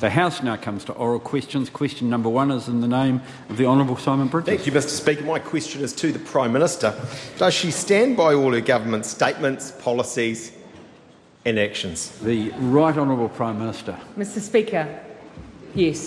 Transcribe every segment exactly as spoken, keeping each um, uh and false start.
The House now comes to oral questions. Question number one is in the name of the Honourable Simon Bridges. Thank you, Mr Speaker. My question is to the Prime Minister. Does she stand by all her government statements, policies and actions? The Right Honourable Prime Minister. Mr Speaker, yes.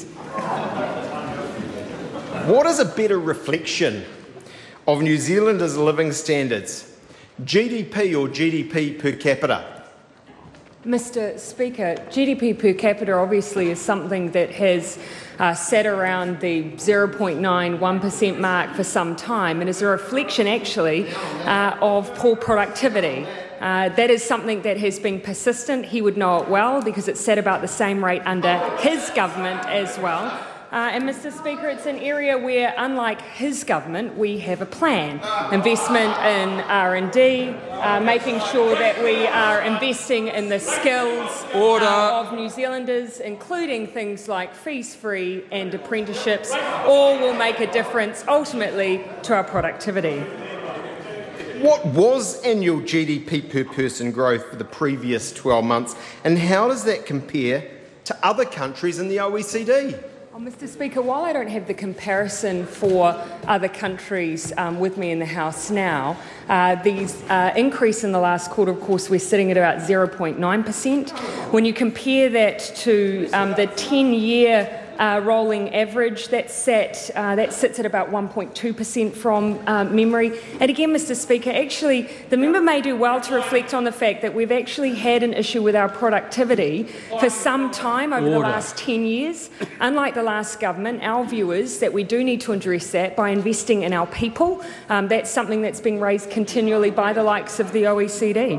What is a better reflection of New Zealanders' living standards, G D P or G D P per capita? Mr Speaker, G D P per capita obviously is something that has uh, sat around the zero point nine one percent mark for some time and is a reflection actually uh, of poor productivity. Uh, that is something that has been persistent. He would know it well because it's sat about the same rate under his government as well. Uh, and, Mr Speaker, it's an area where, unlike his government, we have a plan. Investment in R and D, uh, making sure that we are investing in the skills uh, of New Zealanders, including things like fees-free and apprenticeships, all will make a difference, ultimately, to our productivity. What was annual G D P per person growth for the previous twelve months, and how does that compare to other countries in the O E C D? Oh, Mr Speaker, while I don't have the comparison for other countries um, with me in the House now, uh, the uh, increase in the last quarter, of course, we're sitting at about zero point nine percent. When you compare that to um, the ten-year Uh, rolling average, that, sat, uh, that sits at about one point two percent from uh, memory. And again, Mr Speaker, actually, the member may do well to reflect on the fact that we've actually had an issue with our productivity for some time over Order. the last ten years. Unlike the last government, our view is that we do need to address that by investing in our people. Um, that's something that's being raised continually by the likes of the O E C D.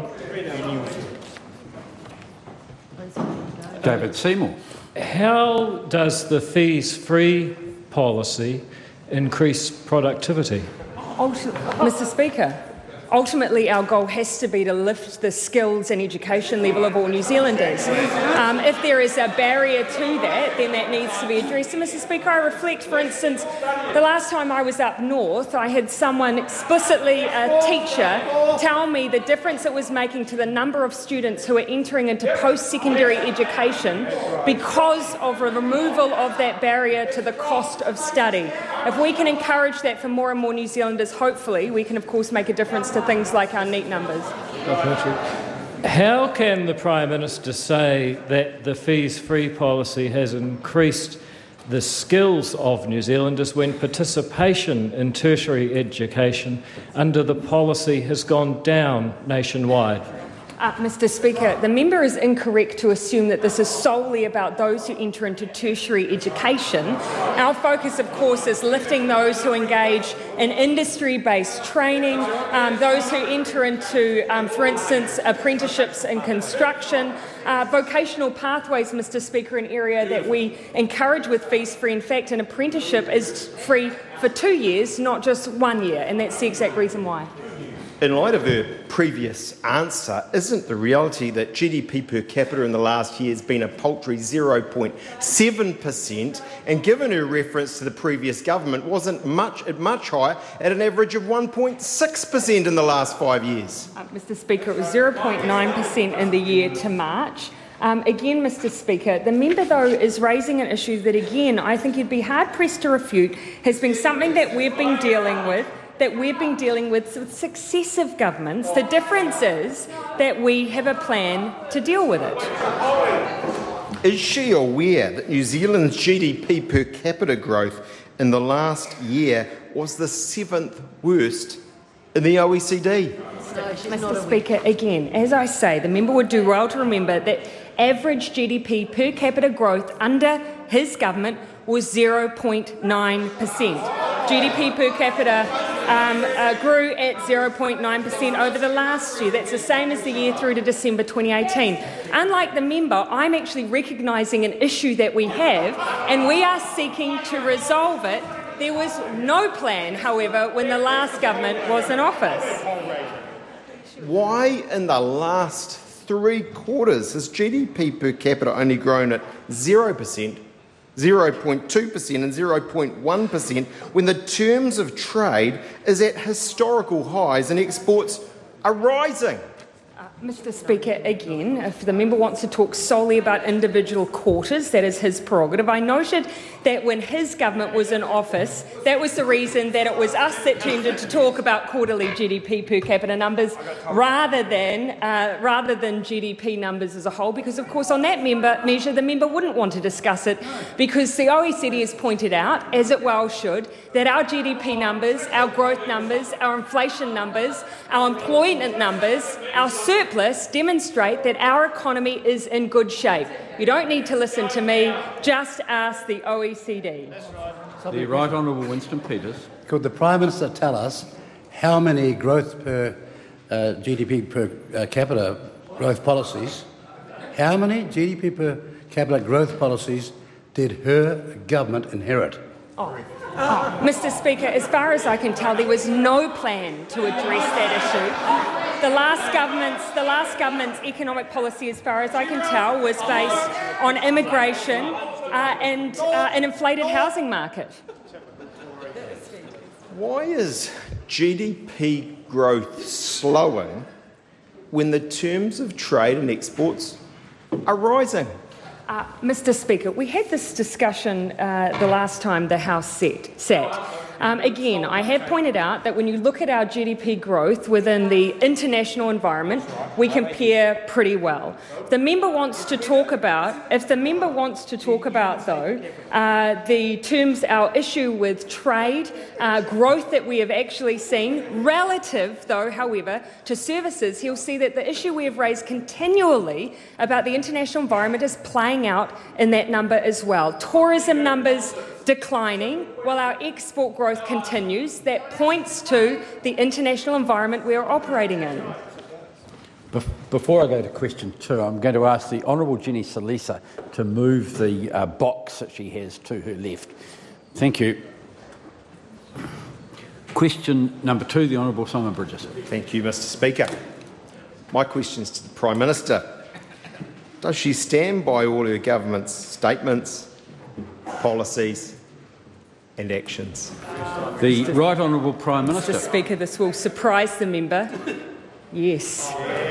David Seymour. How does the fees-free policy increase productivity? Ulti- Mr Speaker, ultimately our goal has to be to lift the skills and education level of all New Zealanders. Um, if there is a barrier to that, then that needs to be addressed. And Mr Speaker, I reflect, for instance, the last time I was up north, I had someone explicitly, a teacher, tell me the difference it was making to the number of students who are entering into post-secondary education because of a removal of that barrier to the cost of study. If we can encourage that for more and more New Zealanders, hopefully we can of course make a difference to things like our NEET numbers. How can the Prime Minister say that the fees-free policy has increased the skills of New Zealanders when participation in tertiary education under the policy has gone down nationwide? Uh, Mr Speaker, the member is incorrect to assume that this is solely about those who enter into tertiary education. Our focus, of course, is lifting those who engage in industry-based training, um, those who enter into, um, for instance, apprenticeships in construction, uh, vocational pathways, Mr Speaker, an area that we encourage with fees-free. In fact, an apprenticeship is free for two years, not just one year, and that's the exact reason why. In light of her previous answer, isn't the reality that G D P per capita in the last year has been a paltry zero point seven percent, and given her reference to the previous government, wasn't much much higher at an average of one point six percent in the last five years? Uh, Mr Speaker, it was zero point nine percent in the year to March. Um, again, Mr Speaker, the member, though, is raising an issue that, again, I think you'd be hard-pressed to refute, has been something that we've been dealing with that we've been dealing with with successive governments. The difference is that we have a plan to deal with it. Is she aware that New Zealand's G D P per capita growth in the last year was the seventh worst in the O E C D? Mr Speaker, again, as I say, the member would do well to remember that average G D P per capita growth under his government was zero point nine percent. G D P per capita um, uh, grew at zero point nine percent over the last year. That's the same as the year through to December twenty eighteen. Unlike the member, I'm actually recognising an issue that we have, and we are seeking to resolve it. There was no plan, however, when the last government was in office. Why in the last three quarters has G D P per capita only grown at zero percent, zero point two percent and zero point one percent when the terms of trade is at historical highs and exports are rising? Uh, Mr Speaker, again, if the member wants to talk solely about individual quarters, that is his prerogative. I noted that when his government was in office, that was the reason that it was us that tended to talk about quarterly G D P per capita numbers rather than uh, rather than G D P numbers as a whole, because of course on that member measure the member wouldn't want to discuss it, because the O E C D has pointed out, as it well should, that our G D P numbers, our growth numbers, our inflation numbers, our employment numbers, our surplus demonstrate that our economy is in good shape. You don't need to listen to me, just ask the O E C D. The Right Honourable Winston Peters. Could the Prime Minister tell us how many growth per uh, G D P per uh, capita growth policies, how many G D P per capita growth policies did her government inherit? Oh. Oh. Mister Speaker, as far as I can tell, there was no plan to address that issue. The last government's, the last government's economic policy, as far as I can tell, was based on immigration uh, and uh, an inflated housing market. Why is G D P growth slowing when the terms of trade and exports are rising? Uh, Mister Speaker, we had this discussion uh, the last time the House sat. sat. Um, again, I have pointed out that when you look at our G D P growth within the international environment, we compare pretty well. The member wants to talk about, if the member wants to talk about, though, uh, the terms, our issue with trade, uh, growth that we have actually seen, relative, though, however, to services, he'll see that the issue we have raised continually about the international environment is playing out in that number as well. Tourism numbers declining while our export growth continues. That points to the international environment we are operating in. Before I go to question two, I'm going to ask the Honourable Jenny Salisa to move the uh, box that she has to her left. Thank you. Question number two, the Honourable Simon Bridges. Thank you, Mister Speaker. My question is to the Prime Minister. Does she stand by all her government's statements, policies and actions? The Right Honourable Prime Minister. Mister Speaker, this will surprise the member. Yes.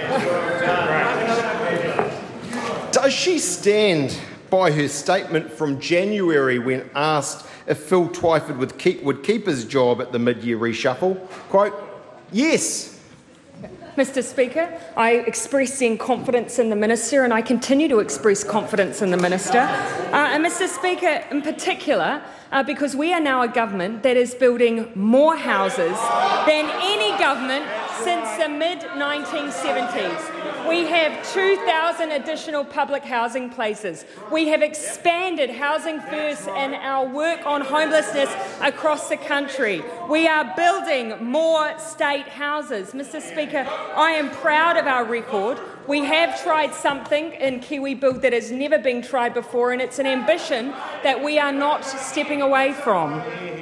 Does she stand by her statement from January when asked if Phil Twyford would keep, would keep his job at the mid-year reshuffle? Quote, yes. Mister Speaker, I express confidence in the Minister, and I continue to express confidence in the Minister. Uh, and Mister Speaker, in particular, uh, because we are now a government that is building more houses than any government since the mid nineteen seventies. We have two thousand additional public housing places. We have expanded Housing First and our work on homelessness across the country. We are building more state houses. Mister Speaker, I am proud of our record. We have tried something in KiwiBuild that has never been tried before, and it's an ambition that we are not stepping away from.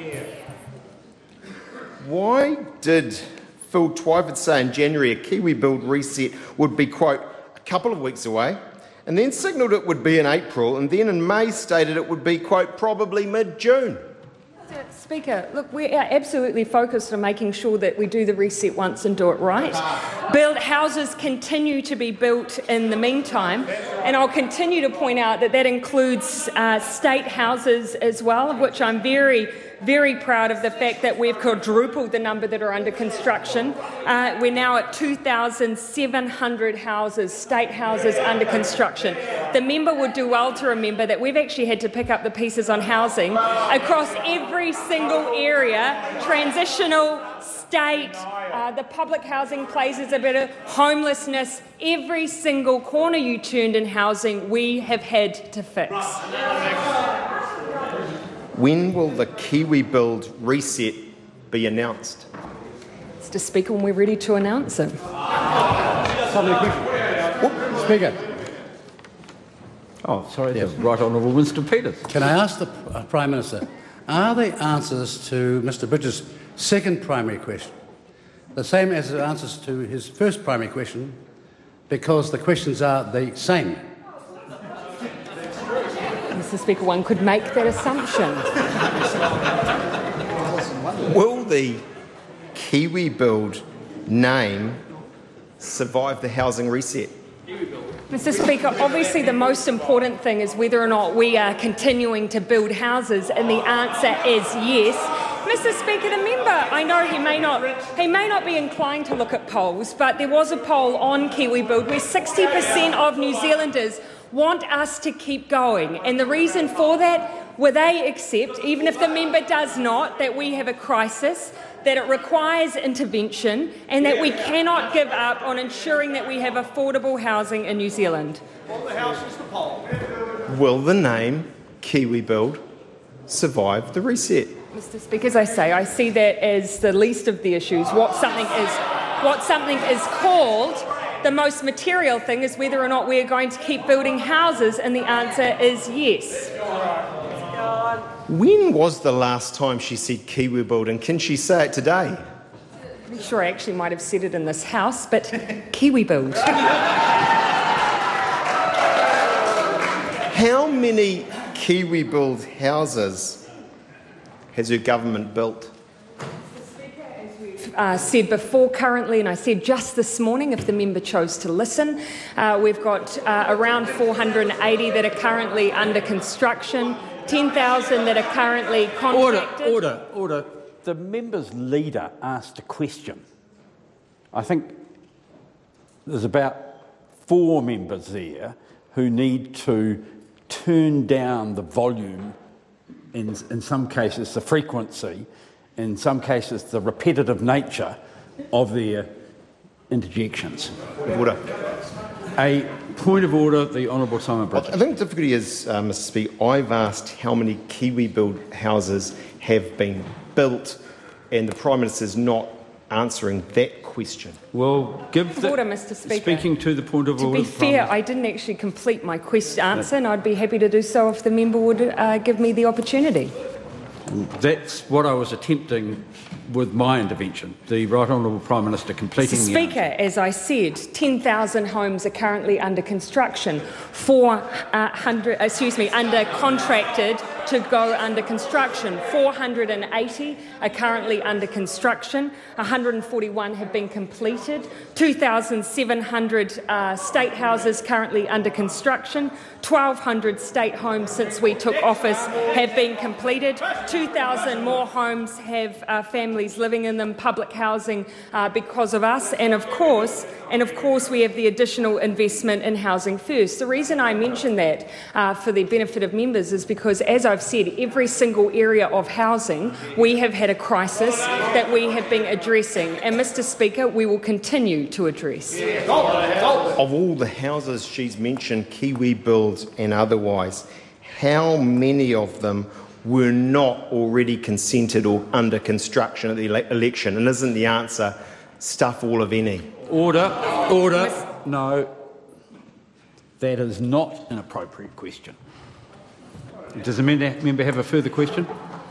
Why did Phil Twyford say in January a KiwiBuild reset would be, quote, a couple of weeks away, and then signalled it would be in April, and then in May stated it would be, quote, probably mid-June? Speaker, look, we are absolutely focused on making sure that we do the reset once and do it right. Build houses continue to be built in the meantime, and I'll continue to point out that that includes uh, state houses as well, of which I'm very, very proud of the fact that we've quadrupled the number that are under construction. Uh, we're now at two thousand seven hundred houses, state houses under construction. The member would do well to remember that we've actually had to pick up the pieces on housing across every single area, transitional, state, uh, the public housing places a bit of homelessness, every single corner you turned in housing we have had to fix. When will the KiwiBuild reset be announced? Mister Speaker, when we're ready to announce it. Speaker. Oh, sorry, yes. The Right Honourable Winston Peters. Can I ask the Prime Minister, are the answers to Mister Bridges' second primary question the same as the answers to his first primary question, because the questions are the same? Mister Speaker, one could make that assumption. Will the KiwiBuild name survive the housing reset? Mister Speaker, obviously the most important thing is whether or not we are continuing to build houses, and the answer is yes. Mister Speaker, the member, I know he may not he may not be inclined to look at polls, but there was a poll on KiwiBuild where sixty percent of New Zealanders want us to keep going. And the reason for that, will they accept, even if the member does not, that we have a crisis, that it requires intervention, and that we cannot give up on ensuring that we have affordable housing in New Zealand? Will the name KiwiBuild survive the reset? Mister Speaker, as I say, I see that as the least of the issues. What something is, what something is called, the most material thing is whether or not we are going to keep building houses, and the answer is yes. When was the last time she said KiwiBuild, and can she say it today? I'm pretty sure I actually might have said it in this house, but KiwiBuild. How many KiwiBuild houses has her government built? Uh, said before currently, and I said just this morning if the member chose to listen, uh, we've got uh, around four hundred eighty that are currently under construction, ten thousand that are currently contracted. Order, order, order. The member's leader asked a question. I think there's about four members there who need to turn down the volume, in, in some cases the frequency, in some cases the repetitive nature of their interjections. Order. A point of order, the Honourable Simon Bridges. I think the difficulty is, uh, Mister Speaker, I've asked how many KiwiBuild houses have been built, and the Prime Minister's not answering that question. Well, give the... Order, Mister Speaker. Speaking to the point of to order... To be fair, I didn't actually complete my question answer, and I'd be happy to do so if the member would uh, give me the opportunity. That's what I was attempting with my intervention, the Right Honourable Prime Minister completing Mister the Speaker, answer. as I said, ten thousand homes are currently under construction, four hundred, excuse me, under contracted to go under construction. four hundred eighty are currently under construction, one hundred forty-one have been completed, two thousand seven hundred uh, state houses currently under construction, twelve hundred state homes since we took office have been completed, two thousand more homes have uh, families living in them, public housing uh, because of us, and of course, and of course we have the additional investment in Housing First. The reason I mention that uh, for the benefit of members is because, as I've said, every single area of housing we have had a crisis that we have been addressing, and Mister Speaker, we will continue to address. Of all the houses she's mentioned, KiwiBuild and otherwise, how many of them were not already consented or under construction at the ele election? And isn't the answer stuff all of any? Order, order. No, that is not an appropriate question. Does the member have a further question?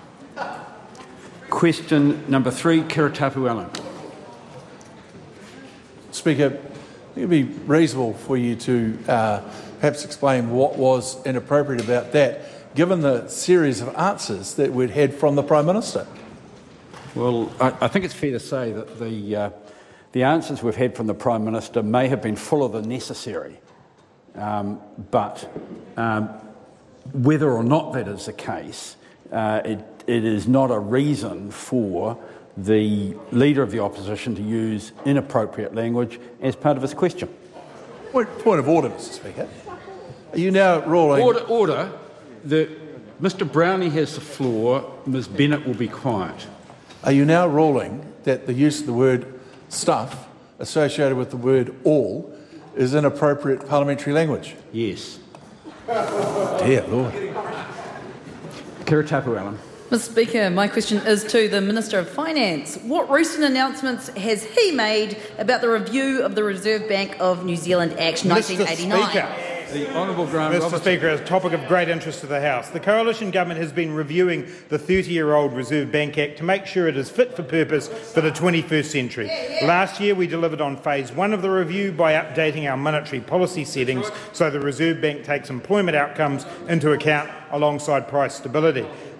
Question number three, Kiritapu Allen. Speaker, I think it would be reasonable for you to uh, perhaps explain what was inappropriate about that, given the series of answers that we'd had from the Prime Minister. Well, I, I think it's fair to say that the, uh, the answers we've had from the Prime Minister may have been fuller than necessary, um, but um, whether or not that is the case, uh, it, it is not a reason for the Leader of the Opposition to use inappropriate language as part of his question. Point, point of order, Mister Speaker. Are you now ruling... Order, order. The, Mister Brownie has the floor. Ms Bennett will be quiet. Are you now ruling that the use of the word stuff associated with the word all is inappropriate parliamentary language? Yes. Dear Lord. Kiritapu Allen. Mister Speaker, my question is to the Minister of Finance. What recent announcements has he made about the review of the Reserve Bank of New Zealand Act nineteen eighty-nine? Mister Speaker, The Honourable Grant Mister Robertson. Speaker, as a topic of great interest to the House, the Coalition Government has been reviewing the thirty-year-old Reserve Bank Act to make sure it is fit for purpose for the twenty-first century. Last year we delivered on phase one of the review by updating our monetary policy settings so the Reserve Bank takes employment outcomes into account alongside price stability.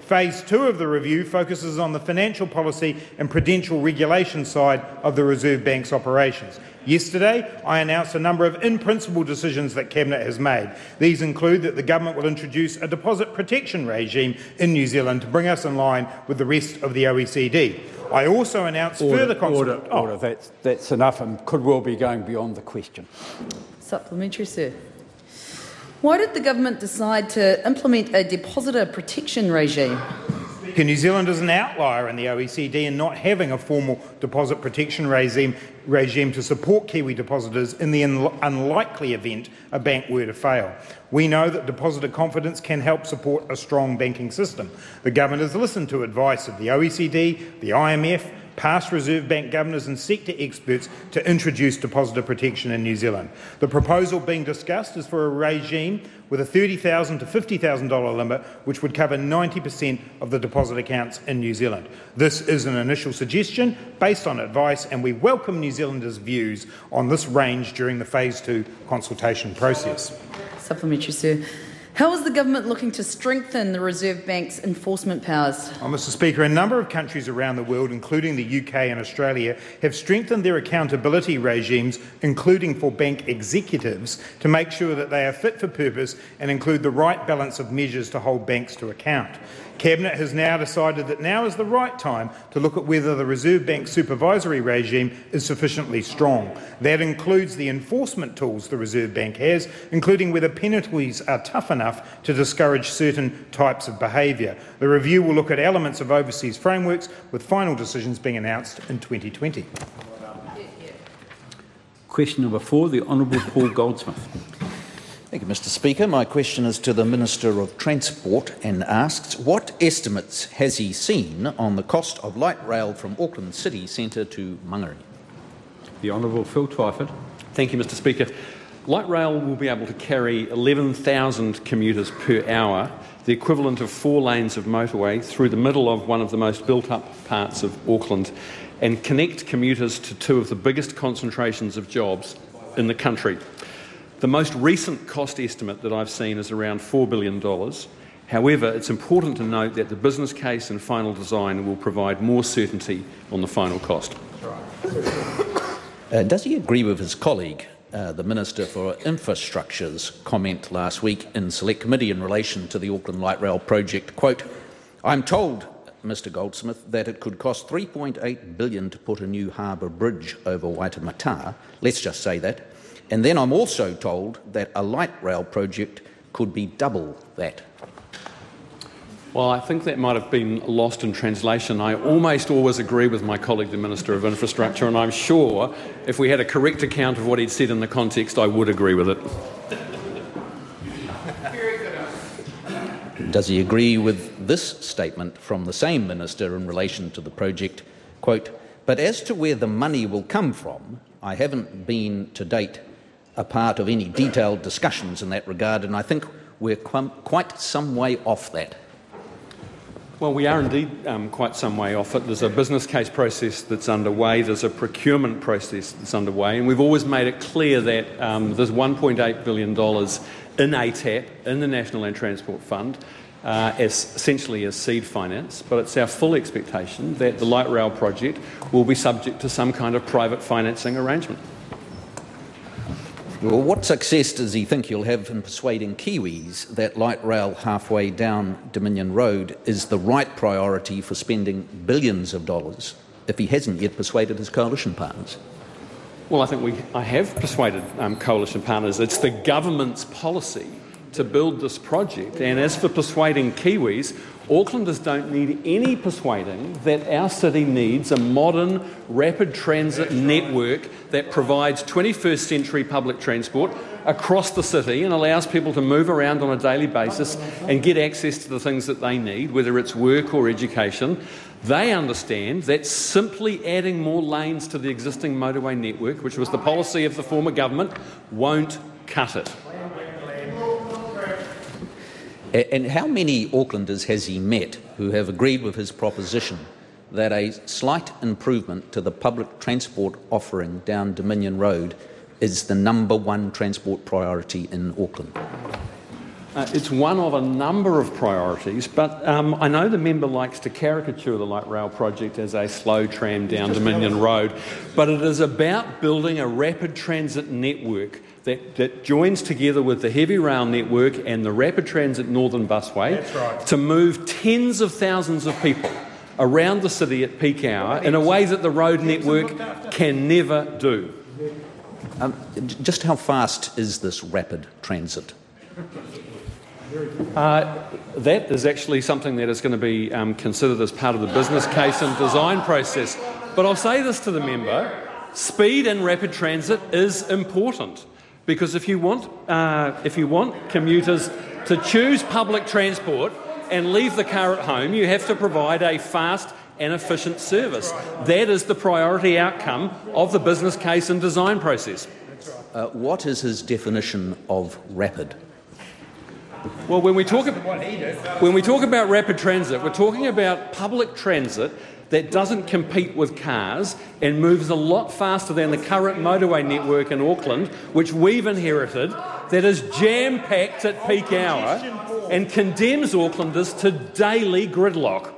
Phase two of the review focuses on the financial policy and prudential regulation side of the Reserve Bank's operations. Yesterday, I announced a number of in-principle decisions that Cabinet has made. These include that the Government will introduce a deposit protection regime in New Zealand to bring us in line with the rest of the O E C D. I also announced Order, further order, consultation. Oh. order. That's, that's enough and could well be going beyond the question. Supplementary, sir. Why did the Government decide to implement a depositor protection regime? New Zealand is an outlier in the O E C D in not having a formal deposit protection regime, regime to support Kiwi depositors in the un unlikely event a bank were to fail. We know that depositor confidence can help support a strong banking system. The Government has listened to advice of the O E C D, the I M F, past Reserve Bank governors and sector experts to introduce depositor protection in New Zealand. The proposal being discussed is for a regime with a thirty thousand dollars to fifty thousand dollars limit, which would cover ninety percent of the deposit accounts in New Zealand. This is an initial suggestion based on advice, and we welcome New Zealanders' views on this range during the Phase two consultation process. Supplementary, sir. How is the Government looking to strengthen the Reserve Bank's enforcement powers? Oh, Mister Speaker, a number of countries around the world, including the U K and Australia, have strengthened their accountability regimes, including for bank executives, to make sure that they are fit for purpose and include the right balance of measures to hold banks to account. Cabinet has now decided that now is the right time to look at whether the Reserve Bank supervisory regime is sufficiently strong. That includes the enforcement tools the Reserve Bank has, including whether penalties are tough enough to discourage certain types of behaviour. The review will look at elements of overseas frameworks, with final decisions being announced in twenty twenty. Question number four, the Honourable Paul Goldsmith. Thank you, Mister Speaker. My question is to the Minister of Transport and asks, what estimates has he seen on the cost of light rail from Auckland City Centre to Mangere? The Honourable Phil Twyford. Thank you, Mister Speaker. Light rail will be able to carry eleven thousand commuters per hour, the equivalent of four lanes of motorway, through the middle of one of the most built-up parts of Auckland, and connect commuters to two of the biggest concentrations of jobs in the country. The most recent cost estimate that I've seen is around four billion dollars. However, it's important to note that the business case and final design will provide more certainty on the final cost. Uh, does he agree with his colleague, uh, the Minister for Infrastructure's comment last week in Select Committee in relation to the Auckland Light Rail project? Quote, I'm told, Mister Goldsmith, that it could cost three point eight billion dollars to put a new harbour bridge over Waitemata. Let's just say that. And then I'm also told that a light rail project could be double that. Well, I think that might have been lost in translation. I almost always agree with my colleague, the Minister of Infrastructure, and I'm sure if we had a correct account of what he'd said in the context, I would agree with it. Does he agree with this statement from the same minister in relation to the project? Quote, but as to where the money will come from, I haven't been to date a part of any detailed discussions in that regard, and I think we're qu quite some way off that. Well, we are indeed um, quite some way off it. There's a business case process that's underway, there's a procurement process that's underway, and we've always made it clear that um, there's one point eight billion dollars in A TAP, in the National Land Transport Fund, uh, as essentially as seed finance, but it's our full expectation that the light rail project will be subject to some kind of private financing arrangement. Well, what success does he think he'll have in persuading Kiwis that light rail halfway down Dominion Road is the right priority for spending billions of dollars if he hasn't yet persuaded his coalition partners? Well, I think we, I have persuaded um, coalition partners. It's the government's policy to build this project. And as for persuading Kiwis, Aucklanders don't need any persuading that our city needs a modern, rapid transit network that provides twenty-first century public transport across the city and allows people to move around on a daily basis and get access to the things that they need, whether it's work or education. They understand that simply adding more lanes to the existing motorway network, which was the policy of the former government, won't cut it. And how many Aucklanders has he met who have agreed with his proposition that a slight improvement to the public transport offering down Dominion Road is the number one transport priority in Auckland? Uh, it's one of a number of priorities, but um, I know the member likes to caricature the light rail project as a slow tram down Dominion Road, but it is about building a rapid transit network that, that joins together with the heavy rail network and the rapid transit Northern Busway right. to move tens of thousands of people around the city at peak hour in a way that the road network can never do. Um, just how fast is this rapid transit? Uh, that is actually something that is going to be um, considered as part of the business case and design process. But I'll say this to the member, speed in rapid transit is important, because if you want, uh, if you want commuters to choose public transport and leave the car at home, you have to provide a fast and efficient service. That is the priority outcome of the business case and design process. Uh, what is his definition of rapid? Well, when we talk about, when we talk about rapid transit, we're talking about public transit that doesn't compete with cars and moves a lot faster than the current motorway network in Auckland, which we've inherited, that is jam-packed at peak hour and condemns Aucklanders to daily gridlock.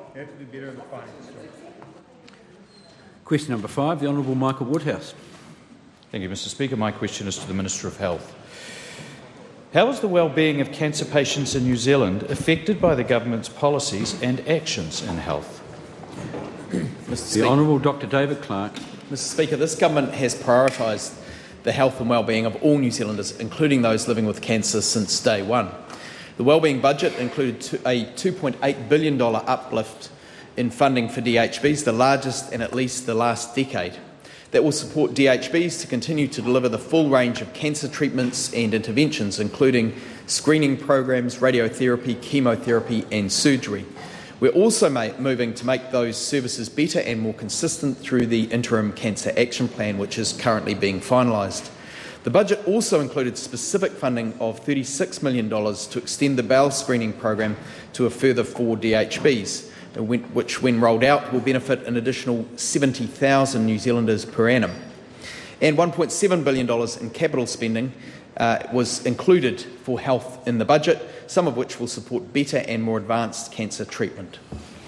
Question number five, the Honourable Michael Woodhouse. Thank you, Mister Speaker. My question is to the Minister of Health. How is the well-being of cancer patients in New Zealand affected by the government's policies and actions in health? The Honourable Doctor David Clark. Mister Speaker, this government has prioritised the health and well-being of all New Zealanders, including those living with cancer, since day one. The wellbeing budget included a two point eight billion dollars uplift in funding for D H Bs, the largest in at least the last decade. That will support D H Bs to continue to deliver the full range of cancer treatments and interventions, including screening programs, radiotherapy, chemotherapy and surgery. We're also moving to make those services better and more consistent through the Interim Cancer Action Plan, which is currently being finalised. The budget also included specific funding of thirty-six million dollars to extend the bowel screening program to a further four D H Bs, which, when rolled out, will benefit an additional seventy thousand New Zealanders per annum. And one point seven billion dollars in capital spending uh, was included for health in the budget, some of which will support better and more advanced cancer treatment.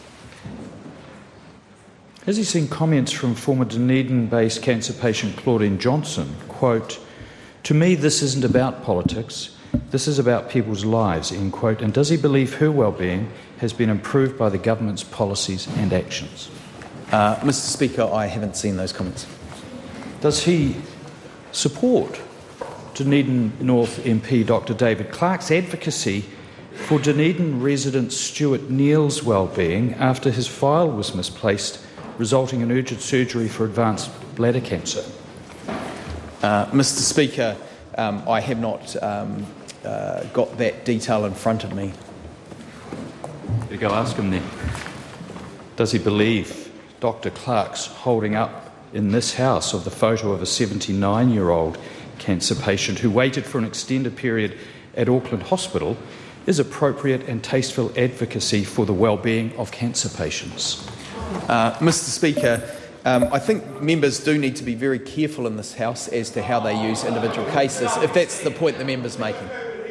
Has he seen comments from former Dunedin-based cancer patient Claudine Johnson, quote, "To me this isn't about politics, this is about people's lives," end quote, and does he believe her well-being has been improved by the government's policies and actions? Uh, Mister Speaker, I haven't seen those comments. Does he support Dunedin North M P Doctor David Clark's advocacy for Dunedin resident Stuart Neal's well-being after his file was misplaced, resulting in urgent surgery for advanced bladder cancer? Uh, Mister Speaker, um, I have not um, uh, got that detail in front of me. You go ask him then. Does he believe Doctor Clark's holding up in this House of the photo of a seventy-nine-year-old cancer patient who waited for an extended period at Auckland Hospital is appropriate and tasteful advocacy for the well-being of cancer patients? Uh, Mister Speaker, um, I think members do need to be very careful in this House as to how they use individual cases, if that's the point the member's making.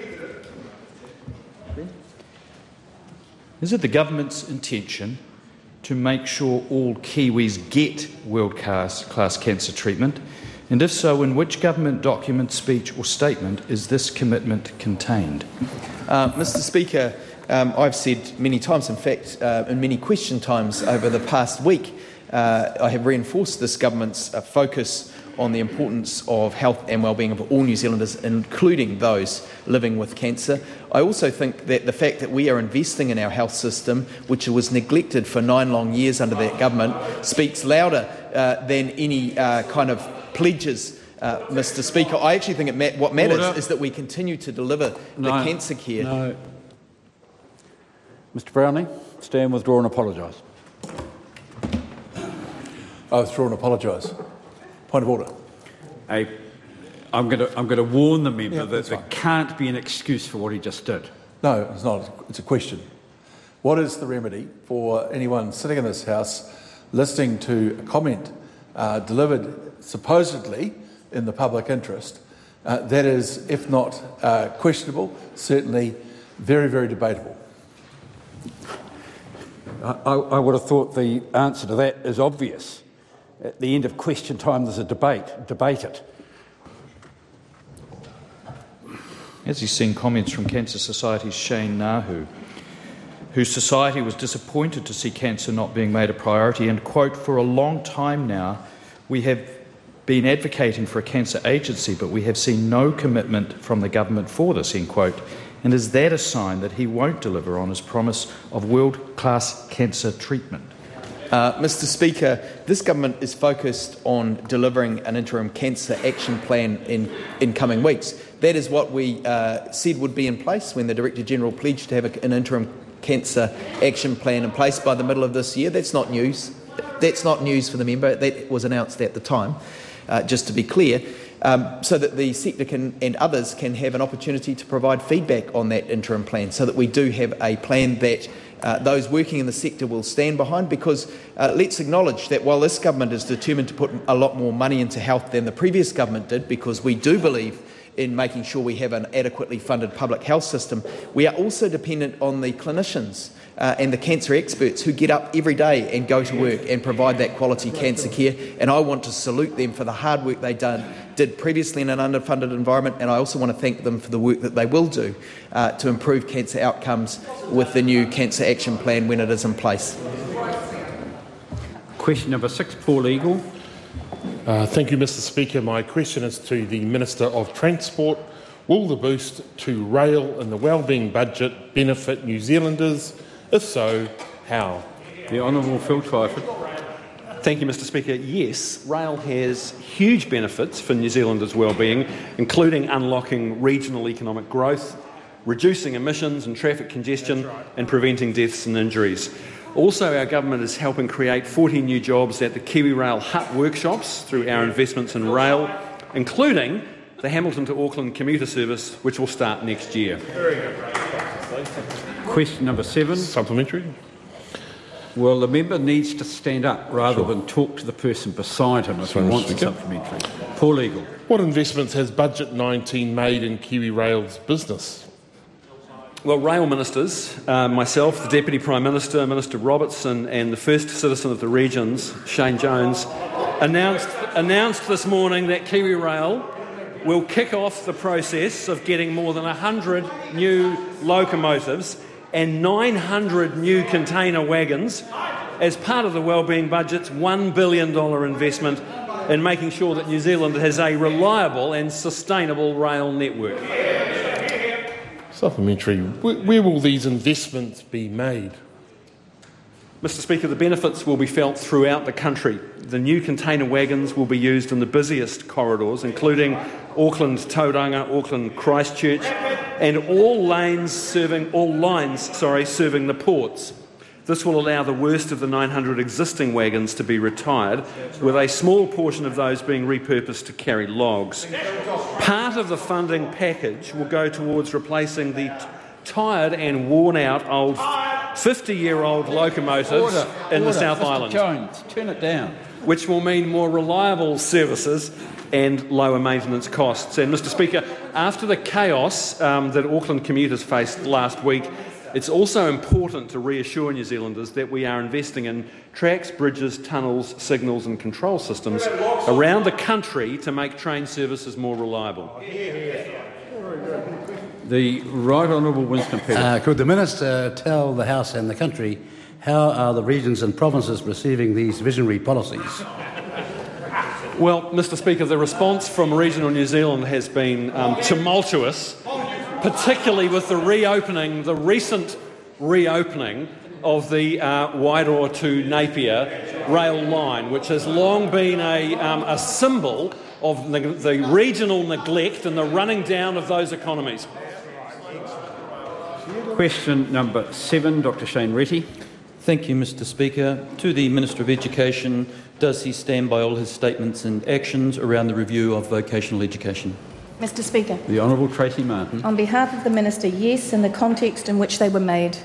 Is it the government's intention to make sure all Kiwis get world-class class cancer treatment? And if so, in which government document, speech or statement is this commitment contained? Uh, Mister Speaker, um, I've said many times, in fact, uh, in many question times over the past week, uh, I have reinforced this government's uh, focus on the importance of health and well-being of all New Zealanders, including those living with cancer. I also think that the fact that we are investing in our health system, which was neglected for nine long years under that government, speaks louder uh, than any uh, kind of pledges, uh, Mister Speaker. I actually think it ma- what matters Order. is that we continue to deliver no, the cancer care. No. Mister Brownlee, stand, withdraw and apologise. I withdraw and apologise. Point of order. A, I'm going to I'm going to warn the member Yeah, that there fine. can't be an excuse for what he just did. No, it's not. It's a question. What is the remedy for anyone sitting in this House listening to a comment uh, delivered supposedly in the public interest uh, that is, if not uh, questionable, certainly very, very debatable. I, I would have thought the answer to that is obvious. At the end of question time, there's a debate. Debate it. As you've seen comments from Cancer Society's Shane Nahu, whose society was disappointed to see cancer not being made a priority and, quote, for a long time now, we have been advocating for a cancer agency, but we have seen no commitment from the government for this, end quote. And is that a sign that he won't deliver on his promise of world-class cancer treatment? Uh, Mister Speaker, this government is focused on delivering an interim cancer action plan in, in coming weeks. That is what we uh, said would be in place when the Director-General pledged to have a, an interim cancer action plan in place by the middle of this year. That's not news. That's not news for the member. That was announced at the time, uh, just to be clear, um, so that the sector can, and others can have an opportunity to provide feedback on that interim plan, so that we do have a plan that Uh, those working in the sector will stand behind, because uh, let's acknowledge that while this government is determined to put a lot more money into health than the previous government did, because we do believe in making sure we have an adequately funded public health system, we are also dependent on the clinicians uh, and the cancer experts who get up every day and go to work and provide that quality cancer care. And I want to salute them for the hard work they done, did previously in an underfunded environment, and I also want to thank them for the work that they will do uh, to improve cancer outcomes with the new Cancer Action Plan when it is in place. Question number six, Paul Eagle. Uh, thank you, Mister Speaker. My question is to the Minister of Transport. Will the boost to rail in the wellbeing budget benefit New Zealanders? If so, how? The Honourable Phil Twyford. Thank you, Mister Speaker. Yes, rail has huge benefits for New Zealanders' wellbeing, including unlocking regional economic growth, reducing emissions and traffic congestion, and preventing deaths and injuries. Also, our government is helping create forty new jobs at the KiwiRail Hut workshops through our investments in rail, including the Hamilton to Auckland commuter service, which will start next year. Question number seven. Supplementary. Well, the member needs to stand up rather sure. than talk to the person beside him if Sorry, he wants a supplementary. Paul Eagle. What investments has Budget nineteen made in KiwiRail's business? Well, rail ministers, uh, myself, the Deputy Prime Minister, Minister Robertson, and the first citizen of the regions, Shane Jones, announced, announced this morning that KiwiRail will kick off the process of getting more than one hundred new locomotives and nine hundred new container wagons as part of the Wellbeing Budget's one billion dollars investment in making sure that New Zealand has a reliable and sustainable rail network. Supplementary. Where, where will these investments be made? Mister Speaker, the benefits will be felt throughout the country. The new container wagons will be used in the busiest corridors, including Auckland Tauranga, Auckland Christchurch, and all lanes serving all lines, sorry, serving the ports. This will allow the worst of the nine hundred existing wagons to be retired, with a small portion of those being repurposed to carry logs. Part of the funding package will go towards replacing the t- tired and worn-out old fifty-year-old locomotives order, in order, the South Mister Island. Jones, turn it down. Which will mean more reliable services and lower maintenance costs. And, Mister Speaker, after the chaos um, that Auckland commuters faced last week, it's also important to reassure New Zealanders that we are investing in tracks, bridges, tunnels, signals and control systems around the country to make train services more reliable. The Right Honourable Winston Peters. Uh, could the Minister tell the House and the country how are the regions and provinces receiving these visionary policies? Well, Mister Speaker, the response from regional New Zealand has been um, tumultuous, particularly with the reopening, the recent reopening of the uh, Wairoa to Napier rail line, which has long been a, um, a symbol of the, the regional neglect and the running down of those economies. Question number seven, Doctor Shane Reti. Thank you, Mister Speaker. To the Minister of Education, does he stand by all his statements and actions around the review of vocational education? Mister Speaker. The Honourable Tracy Martin. On behalf of the Minister, yes, in the context in which they were made.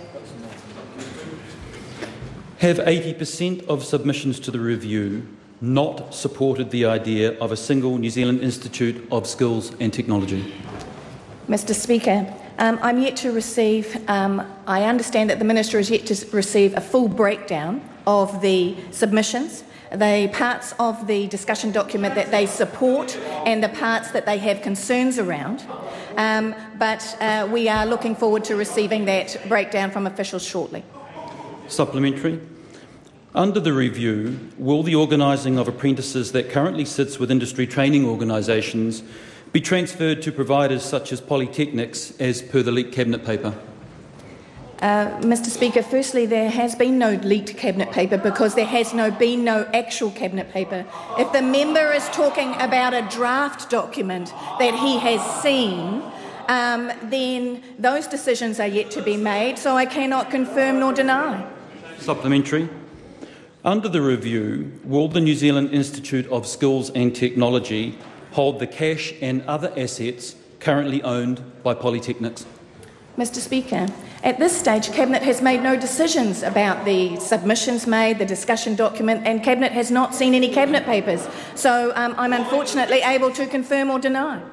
Have eighty percent of submissions to the review not supported the idea of a single New Zealand Institute of Skills and Technology? Mister Speaker, um, I'm yet to receive, um, I understand that the Minister is yet to receive a full breakdown of the submissions, the parts of the discussion document that they support and the parts that they have concerns around. Um, but uh, we are looking forward to receiving that breakdown from officials shortly. Supplementary. Under the review, will the organising of apprentices that currently sits with industry training organisations be transferred to providers such as polytechnics as per the leaked Cabinet paper? Uh, Mr Speaker, firstly, there has been no leaked Cabinet paper because there has no been no actual Cabinet paper. If the member is talking about a draft document that he has seen, um, then those decisions are yet to be made, so I cannot confirm nor deny. Supplementary. Under the review, will the New Zealand Institute of Skills and Technology hold the cash and other assets currently owned by polytechnics? Mr Speaker, at this stage, Cabinet has made no decisions about the submissions made, the discussion document, and Cabinet has not seen any Cabinet papers. So um, I'm unfortunately able to confirm or deny.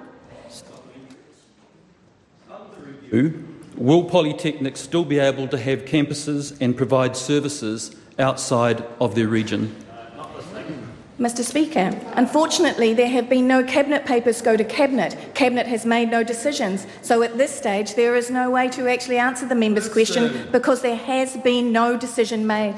Will polytechnics still be able to have campuses and provide services outside of their region? Mr Speaker, unfortunately there have been no Cabinet papers go to Cabinet. Cabinet has made no decisions. So at this stage there is no way to actually answer the member's question because there has been no decision made.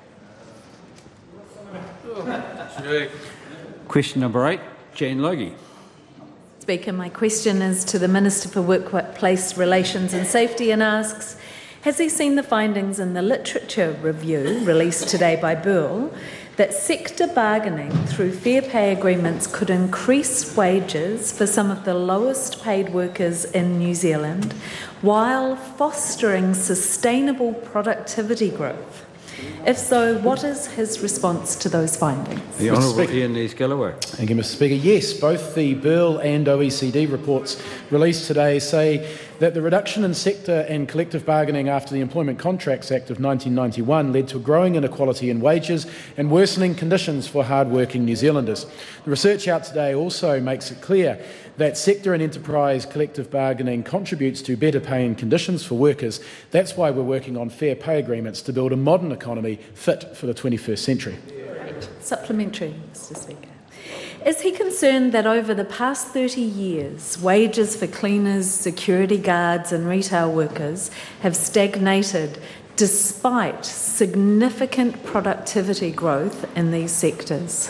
Question number eight, Jan Logie. Speaker, my question is to the Minister for Workplace Relations and Safety and asks, has he seen the findings in the literature review released today by Burl that sector bargaining through fair pay agreements could increase wages for some of the lowest paid workers in New Zealand while fostering sustainable productivity growth? If so, what is his response to those findings? The Honourable Ian Nares-Galloway. Thank you, Mr Speaker. Yes, both the Burl and O E C D reports released today say that the reduction in sector and collective bargaining after the Employment Contracts Act of nineteen ninety-one led to growing inequality in wages and worsening conditions for hard-working New Zealanders. The research out today also makes it clear that sector and enterprise collective bargaining contributes to better pay and conditions for workers. That's why we're working on fair pay agreements to build a modern economy fit for the twenty-first century. Supplementary, Mr Speaker. Is he concerned that over the past thirty years, wages for cleaners, security guards and retail workers have stagnated despite significant productivity growth in these sectors?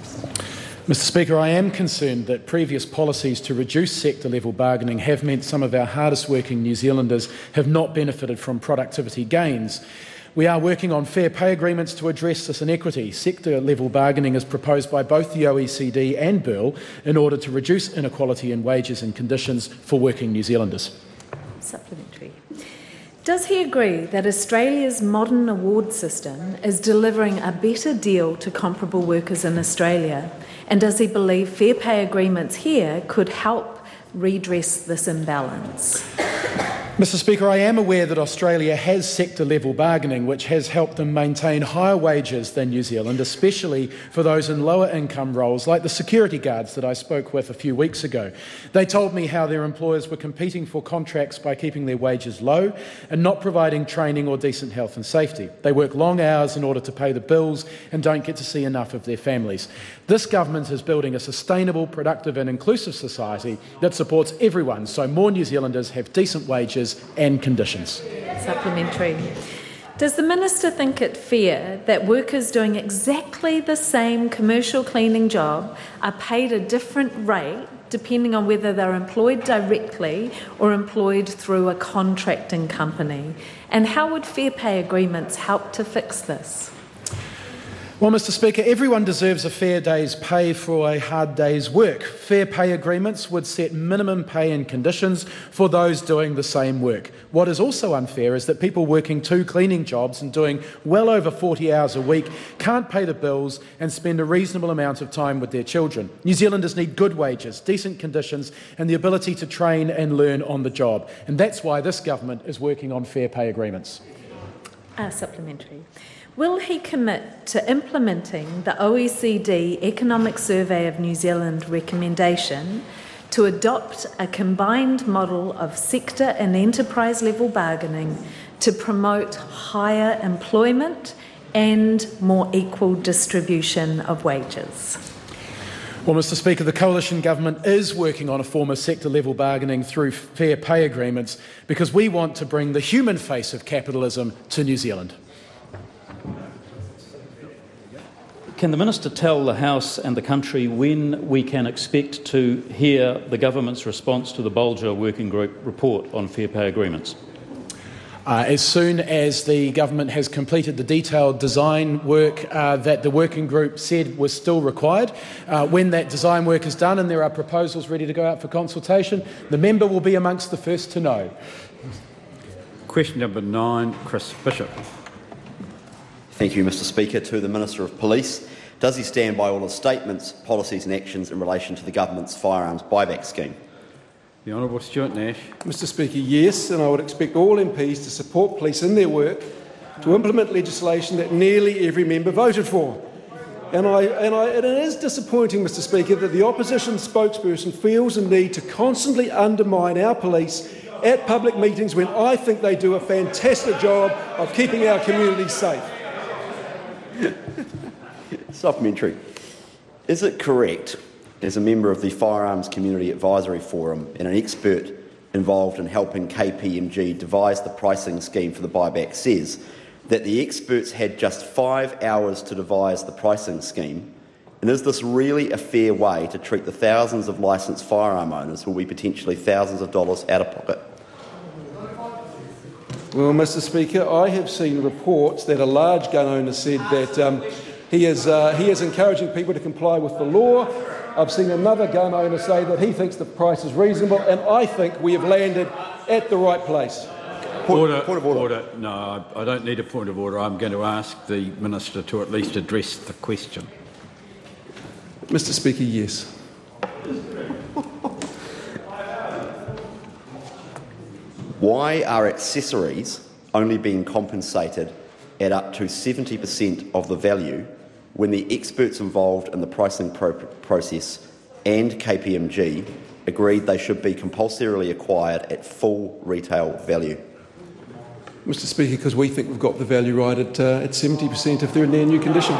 Mister Speaker, I am concerned that previous policies to reduce sector-level bargaining have meant some of our hardest-working New Zealanders have not benefited from productivity gains. We are working on fair pay agreements to address this inequity. Sector-level bargaining is proposed by both the O E C D and Burl in order to reduce inequality in wages and conditions for working New Zealanders. Supplementary. Does he agree that Australia's modern award system is delivering a better deal to comparable workers in Australia? And does he believe fair pay agreements here could help redress this imbalance? Mister Speaker, I am aware that Australia has sector-level bargaining, which has helped them maintain higher wages than New Zealand, especially for those in lower income roles like the security guards that I spoke with a few weeks ago. They told me how their employers were competing for contracts by keeping their wages low and not providing training or decent health and safety. They work long hours in order to pay the bills and don't get to see enough of their families. This government is building a sustainable, productive and inclusive society that supports everyone so more New Zealanders have decent wages and conditions. Supplementary. Does the Minister think it fair that workers doing exactly the same commercial cleaning job are paid a different rate depending on whether they're employed directly or employed through a contracting company? And how would fair pay agreements help to fix this? Well, Mister Speaker, everyone deserves a fair day's pay for a hard day's work. Fair pay agreements would set minimum pay and conditions for those doing the same work. What is also unfair is that people working two cleaning jobs and doing well over forty hours a week can't pay the bills and spend a reasonable amount of time with their children. New Zealanders need good wages, decent conditions and the ability to train and learn on the job. And that's why this government is working on fair pay agreements. Uh, supplementary. Will he commit to implementing the O E C D Economic Survey of New Zealand recommendation to adopt a combined model of sector and enterprise level bargaining to promote higher employment and more equal distribution of wages? Well, Mr Speaker, the Coalition Government is working on a form of sector-level bargaining through fair pay agreements because we want to bring the human face of capitalism to New Zealand. Can the Minister tell the House and the country when we can expect to hear the Government's response to the Bolger Working Group report on fair pay agreements? Uh, as soon as the Government has completed the detailed design work uh, that the working group said was still required, uh, when that design work is done and there are proposals ready to go out for consultation, the member will be amongst the first to know. Question number nine, Chris Bishop. Thank you, Mr Speaker. To the Minister of Police, does he stand by all his statements, policies and actions in relation to the Government's firearms buyback scheme? The Honourable Stuart Nash. Mr Speaker, yes, and I would expect all M Ps to support police in their work to implement legislation that nearly every member voted for. And, I, and, I, and it is disappointing, Mr Speaker, that the opposition spokesperson feels a need to constantly undermine our police at public meetings when I think they do a fantastic job of keeping our communities safe. Supplementary. Is it correct, as a member of the Firearms Community Advisory Forum and an expert involved in helping K P M G devise the pricing scheme for the buyback, says that the experts had just five hours to devise the pricing scheme? And is this really a fair way to treat the thousands of licensed firearm owners who will be potentially thousands of dollars out of pocket? Well, Mr Speaker, I have seen reports that a large gun owner said that um, he, is, uh, he is encouraging people to comply with the law. I've seen another gun owner say that he thinks the price is reasonable, and I think we have landed at the right place. Point, order, point of order. order. No, I, I don't need a point of order. I'm going to ask the Minister to at least address the question. Mr Speaker, yes. Why are accessories only being compensated at up to seventy percent of the value when the experts involved in the pricing pro process and K P M G agreed they should be compulsorily acquired at full retail value? Mr Speaker, because we think we've got the value right at, uh, at seventy percent if they're in their new condition.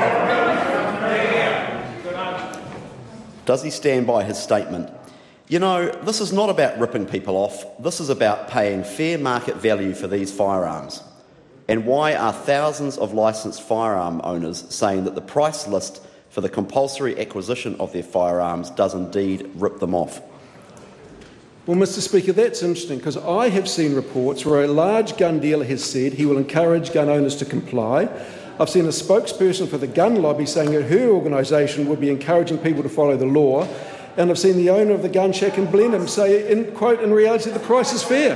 Does he stand by his statement? You know, this is not about ripping people off. This is about paying fair market value for these firearms. And why are thousands of licensed firearm owners saying that the price list for the compulsory acquisition of their firearms does indeed rip them off? Well, Mr Speaker, that's interesting, because I have seen reports where a large gun dealer has said he will encourage gun owners to comply. I've seen a spokesperson for the gun lobby saying that her organisation would be encouraging people to follow the law. And I've seen the owner of the gun shack in Blenheim say, in quote, in reality, the price is fair.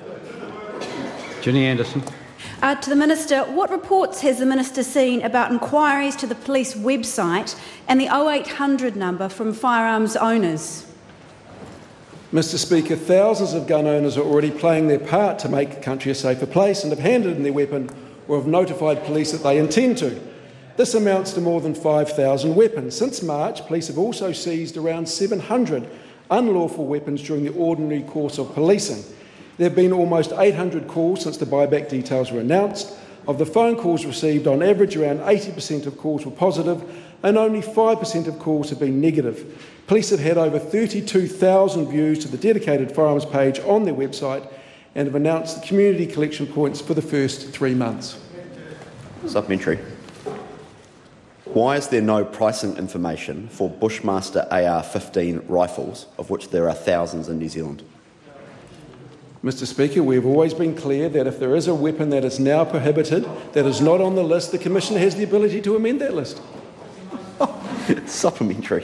Ginny Anderson. Uh, to the Minister, what reports has the Minister seen about inquiries to the police website and the oh eight hundred number from firearms owners? Mr Speaker, thousands of gun owners are already playing their part to make the country a safer place and have handed in their weapon or have notified police that they intend to. This amounts to more than five thousand weapons. Since March, police have also seized around seven hundred unlawful weapons during the ordinary course of policing. There have been almost eight hundred calls since the buyback details were announced. Of the phone calls received, on average around eighty percent of calls were positive and only five percent of calls have been negative. Police have had over thirty-two thousand views to the dedicated firearms page on their website and have announced the community collection points for the first three months. Supplementary. Why is there no pricing information for Bushmaster A R fifteen rifles, of which there are thousands in New Zealand? Mr Speaker, we have always been clear that if there is a weapon that is now prohibited, that is not on the list, the Commission has the ability to amend that list. Supplementary.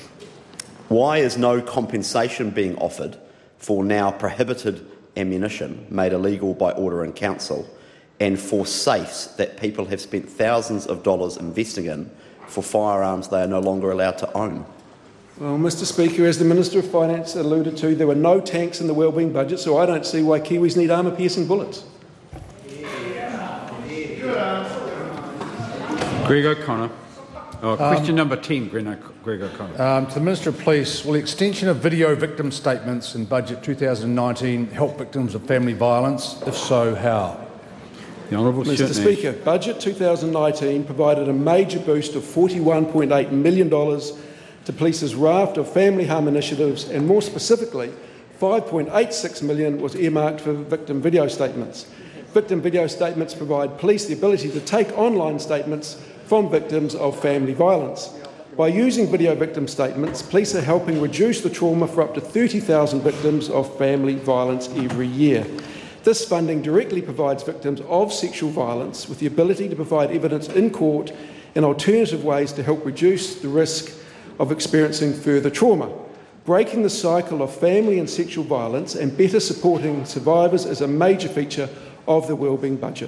Why is no compensation being offered for now prohibited ammunition made illegal by order in council and for safes that people have spent thousands of dollars investing in for firearms they are no longer allowed to own? Well, Mr Speaker, as the Minister of Finance alluded to, there were no tanks in the wellbeing budget, so I don't see why Kiwis need armour-piercing bullets. Greg O'Connor. Oh, question um, number ten, Greg O'Connell. Um, to the Minister of Police, will the extension of video victim statements in Budget two thousand nineteen help victims of family violence? If so, how? The Honourable Mister Speaker, Budget two thousand nineteen provided a major boost of forty-one point eight million dollars to Police's raft of family harm initiatives, and more specifically, five point eight six million dollars was earmarked for victim video statements. Victim video statements provide police the ability to take online statements from victims of family violence. By using video victim statements, police are helping reduce the trauma for up to thirty thousand victims of family violence every year. This funding directly provides victims of sexual violence with the ability to provide evidence in court and alternative ways to help reduce the risk of experiencing further trauma. Breaking the cycle of family and sexual violence and better supporting survivors is a major feature of the Wellbeing Budget.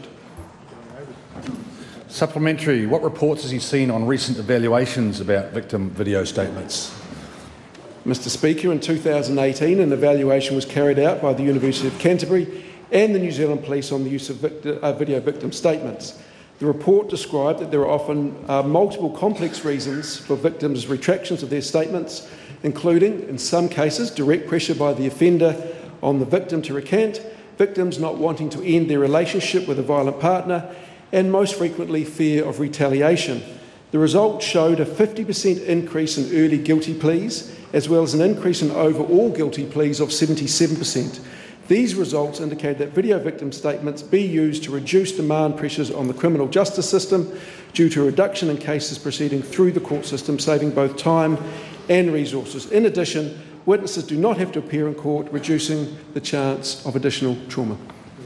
Supplementary. What reports has he seen on recent evaluations about victim video statements? Mister Speaker, in two thousand eighteen, an evaluation was carried out by the University of Canterbury and the New Zealand Police on the use of victi- uh, video victim statements. The report described that there are often uh, multiple complex reasons for victims' retractions of their statements, including, in some cases, direct pressure by the offender on the victim to recant, victims not wanting to end their relationship with a violent partner, and most frequently fear of retaliation. The results showed a fifty percent increase in early guilty pleas, as well as an increase in overall guilty pleas of seventy-seven percent. These results indicate that video victim statements be used to reduce demand pressures on the criminal justice system due to a reduction in cases proceeding through the court system, saving both time and resources. In addition, witnesses do not have to appear in court, reducing the chance of additional trauma.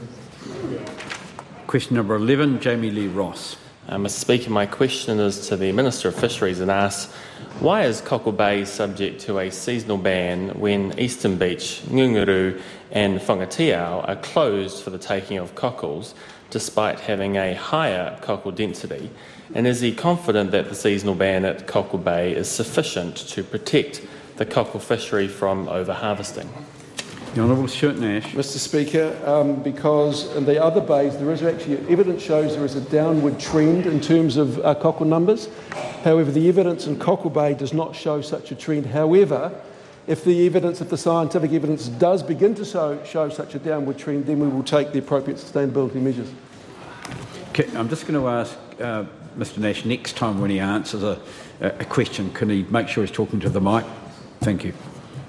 Question number eleven, Jamie Lee Ross. Uh, Mister Speaker, my question is to the Minister of Fisheries and asks, why is Cockle Bay subject to a seasonal ban when Eastern Beach, Ngunguru and Whangatiao are closed for the taking of cockles, despite having a higher cockle density? And is he confident that the seasonal ban at Cockle Bay is sufficient to protect the cockle fishery from over-harvesting? The Honourable Stuart Nash. Mister Speaker, um, because in the other bays there is actually evidence shows there is a downward trend in terms of uh, cockle numbers. However, the evidence in Cockle Bay does not show such a trend. However, if the evidence, if the scientific evidence does begin to show, show such a downward trend, then we will take the appropriate sustainability measures. Okay, I'm just going to ask uh, Mister Nash next time when he answers a, a question, can he make sure he's talking to the mic? Thank you.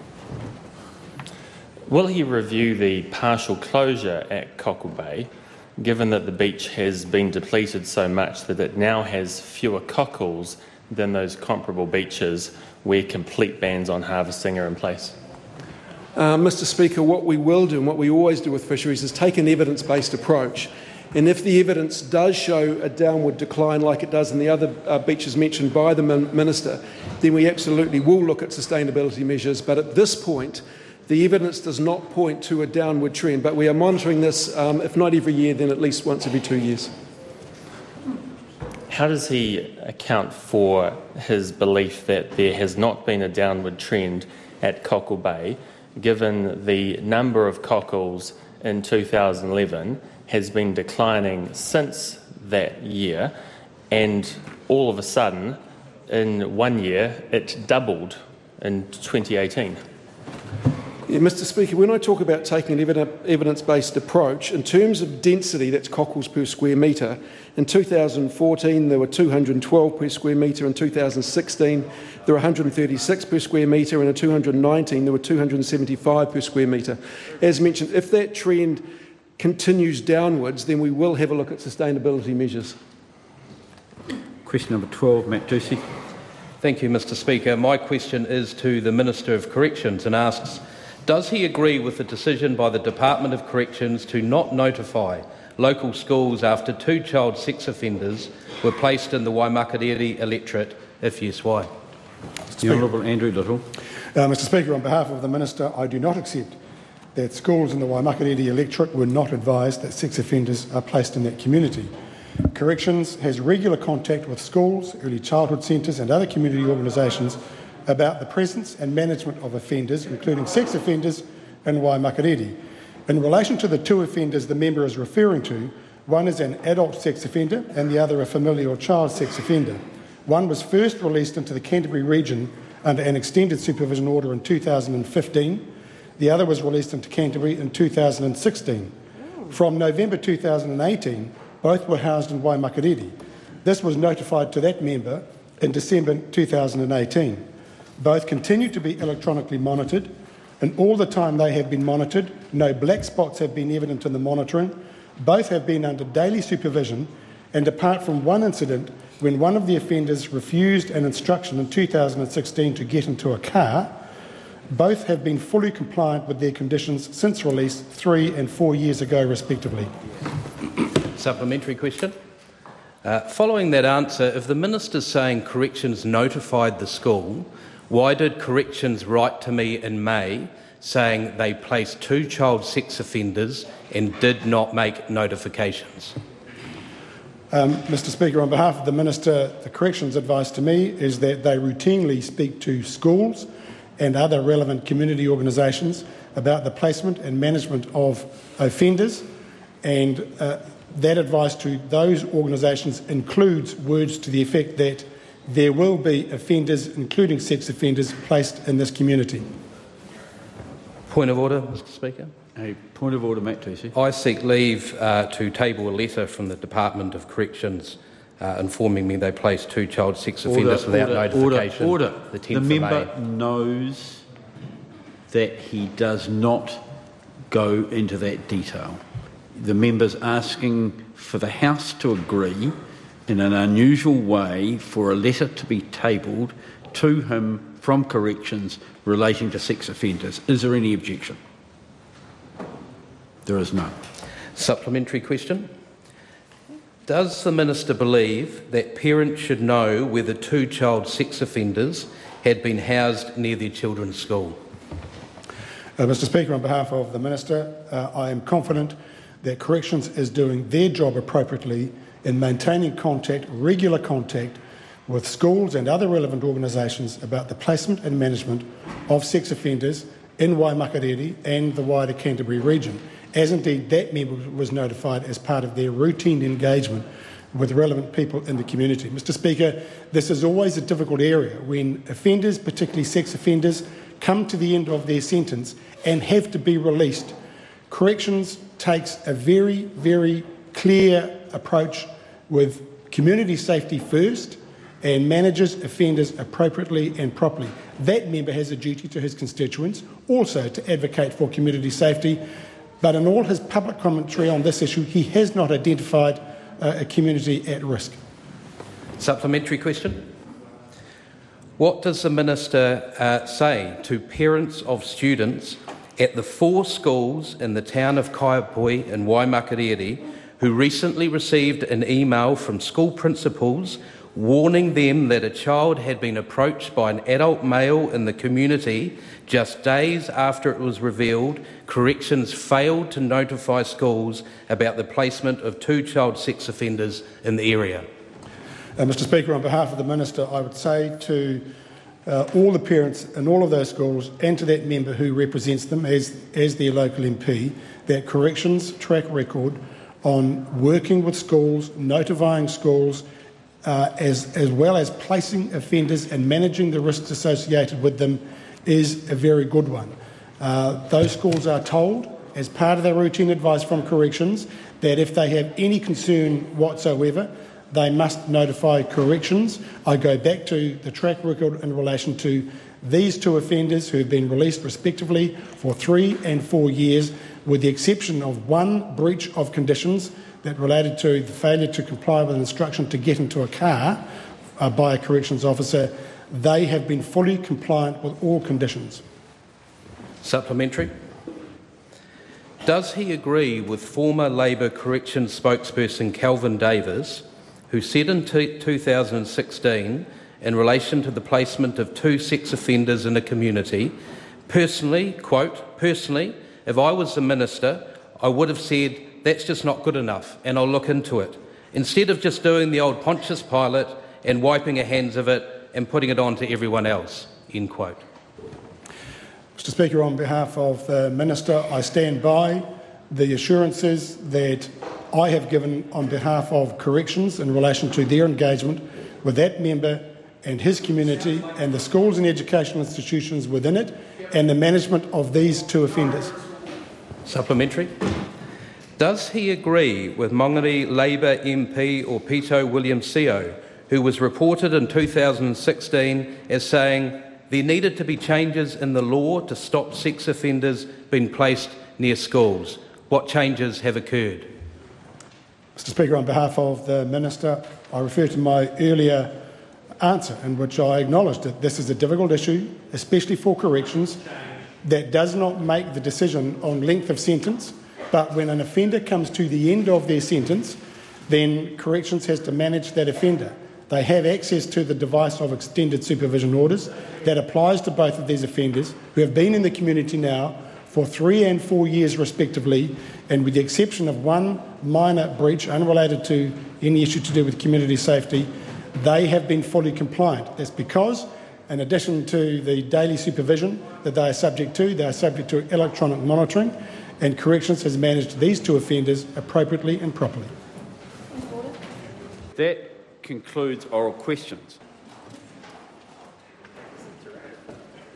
Will he review the partial closure at Cockle Bay, given that the beach has been depleted so much that it now has fewer cockles than those comparable beaches where complete bans on harvesting are in place? Uh, Mister Speaker, what we will do and what we always do with fisheries is take an evidence-based approach. And if the evidence does show a downward decline like it does in the other uh, beaches mentioned by the min- Minister, then we absolutely will look at sustainability measures. But at this point, the evidence does not point to a downward trend, but we are monitoring this, um, if not every year, then at least once every two years. How does he account for his belief that there has not been a downward trend at Cockle Bay, given the number of cockles in two thousand eleven has been declining since that year, and all of a sudden, in one year, it doubled in twenty eighteen? Yeah, Mister Speaker, when I talk about taking an evidence-based approach, in terms of density, that's cockles per square metre, in two thousand fourteen there were two hundred twelve per square metre, in two thousand sixteen there were one hundred thirty-six per square metre, and in two thousand nineteen there were two hundred seventy-five per square metre. As mentioned, if that trend continues downwards, then we will have a look at sustainability measures. Question number twelve, Matt Ducey. Thank you, Mister Speaker. My question is to the Minister of Corrections and asks, does he agree with the decision by the Department of Corrections to not notify local schools after two child sex offenders were placed in the Waimakariri electorate? If yes, why? The Honourable Andrew Little. Uh, Mister Speaker, on behalf of the Minister, I do not accept that schools in the Waimakariri electorate were not advised that sex offenders are placed in that community. Corrections has regular contact with schools, early childhood centres and other community organisations about the presence and management of offenders, including sex offenders, in Waimakariri. In relation to the two offenders the member is referring to, one is an adult sex offender and the other a familial child sex offender. One was first released into the Canterbury region under an extended supervision order in two thousand fifteen. The other was released into Canterbury in two thousand sixteen. From November two thousand eighteen, both were housed in Waimakariri. This was notified to that member in December two thousand eighteen. Both continue to be electronically monitored, and all the time they have been monitored, no black spots have been evident in the monitoring. Both have been under daily supervision, and apart from one incident when one of the offenders refused an instruction in two thousand sixteen to get into a car, both have been fully compliant with their conditions since release three and four years ago, respectively. Supplementary question. Uh, following that answer, if the Minister's saying Corrections notified the school, why did Corrections write to me in May saying they placed two child sex offenders and did not make notifications? Um, Mr Speaker, on behalf of the Minister, the Corrections advice to me is that they routinely speak to schools and other relevant community organisations about the placement and management of offenders, and uh, that advice to those organisations includes words to the effect that there will be offenders, including sex offenders, placed in this community. Point of order, Mr Speaker. A point of order, Matt Tusi. I seek leave uh, to table a letter from the Department of Corrections uh, informing me they placed two child sex offenders Order, without order, notification. Order, order. The, the member knows that he does not go into that detail. The member's asking for the House to agree in an unusual way for a letter to be tabled to him from Corrections relating to sex offenders. Is there any objection? There is none. Supplementary question. Does the Minister believe that parents should know whether two child sex offenders had been housed near their children's school? Uh, Mr Speaker, on behalf of the Minister, uh, I am confident that Corrections is doing their job appropriately in maintaining contact, regular contact, with schools and other relevant organisations about the placement and management of sex offenders in Waimakariri and the wider Canterbury region, as indeed that member was notified as part of their routine engagement with relevant people in the community. Mr Speaker, this is always a difficult area when offenders, particularly sex offenders, come to the end of their sentence and have to be released. Corrections takes a very, very clear approach with community safety first and manages offenders appropriately and properly. That member has a duty to his constituents also to advocate for community safety, but in all his public commentary on this issue, he has not identified uh, a community at risk. Supplementary question. What does the Minister uh, say to parents of students at the four schools in the town of Kaiapoi in Waimakariri who recently received an email from school principals warning them that a child had been approached by an adult male in the community just days after it was revealed Corrections failed to notify schools about the placement of two child sex offenders in the area? Uh, Mr Speaker, on behalf of the Minister, I would say to uh, all the parents in all of those schools and to that member who represents them as, as their local M P that Corrections' track record on working with schools, notifying schools, Uh, as, as well as placing offenders and managing the risks associated with them is a very good one. Uh, those schools are told, as part of their routine advice from Corrections, that if they have any concern whatsoever, they must notify Corrections. I go back to the track record in relation to these two offenders who have been released respectively for three and four years, with the exception of one breach of conditions that related to the failure to comply with an instruction to get into a car uh, by a Corrections officer. They have been fully compliant with all conditions. Supplementary. Does he agree with former Labor Corrections spokesperson Kelvin Davis, who said in two thousand sixteen, in relation to the placement of two sex offenders in a community, personally, quote, personally, if I was the Minister, I would have said, that's just not good enough, and I'll look into it, instead of just doing the old Pontius Pilate and wiping our hands of it and putting it on to everyone else, end quote. Mr Speaker, on behalf of the Minister, I stand by the assurances that I have given on behalf of Corrections in relation to their engagement with that member and his community and the schools and educational institutions within it and the management of these two offenders. Supplementary. Does he agree with Mangere Labour M P Orpito Williams-Seo, who was reported in two thousand sixteen as saying there needed to be changes in the law to stop sex offenders being placed near schools? What changes have occurred? Mister Speaker, on behalf of the Minister, I refer to my earlier answer in which I acknowledged that this is a difficult issue, especially for corrections, that does not make the decision on length of sentence, but when an offender comes to the end of their sentence, then corrections has to manage that offender. They have access to the device of extended supervision orders that applies to both of these offenders who have been in the community now for three and four years respectively, and with the exception of one minor breach unrelated to any issue to do with community safety, they have been fully compliant. That's because, in addition to the daily supervision that they are subject to, they are subject to electronic monitoring, and Corrections has managed these two offenders appropriately and properly. That concludes oral questions.